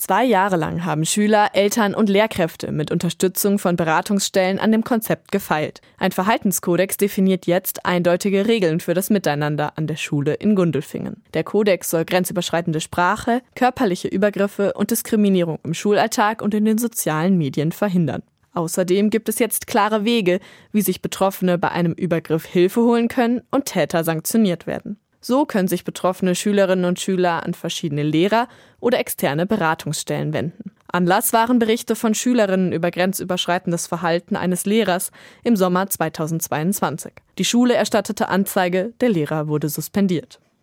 2 Jahre lang haben Schüler, Eltern und Lehrkräfte mit Unterstützung von Beratungsstellen an dem Konzept gefeilt. Ein Verhaltenskodex definiert jetzt eindeutige Regeln für das Miteinander an der Schule in Gundelfingen. Der Kodex soll grenzüberschreitende Sprache, körperliche Übergriffe und Diskriminierung im Schulalltag und in den sozialen Medien verhindern. Außerdem gibt es jetzt klare Wege, wie sich Betroffene bei einem Übergriff Hilfe holen können und Täter sanktioniert werden. So können sich betroffene Schülerinnen und Schüler an verschiedene Lehrer oder externe Beratungsstellen wenden. Anlass waren Berichte von Schülerinnen über grenzüberschreitendes Verhalten eines Lehrers im Sommer 2022. Die Schule erstattete Anzeige, der Lehrer wurde suspendiert.